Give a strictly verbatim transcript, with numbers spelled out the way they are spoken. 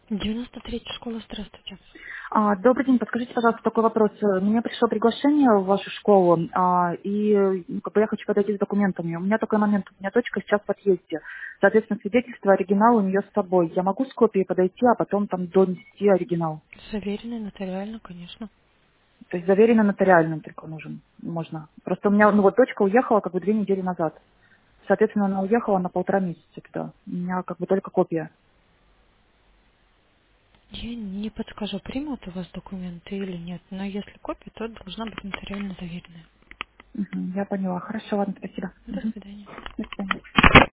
девяносто третья школа, здравствуйте. А, Добрый день, подскажите, пожалуйста, такой вопрос. Э, Мне пришло приглашение в вашу школу, а, и э, ну, как бы я хочу подойти с документами. У меня такой момент, у меня дочка сейчас в подъезде. Соответственно, свидетельство, оригинал у нее с собой. Я могу с копией подойти, а потом там донести оригинал. Заверенный нотариально, конечно. То есть заверено нотариально только нужен, можно. Просто у меня, ну вот дочка уехала как бы две недели назад. Соответственно, она уехала на полтора месяца туда. У меня как бы только копия. Я не подскажу, примут у вас документы или нет, но если копия, то должна быть нотариально заверенная. Мгм, я поняла. Хорошо, ладно, спасибо. До Мгм. свидания. До свидания.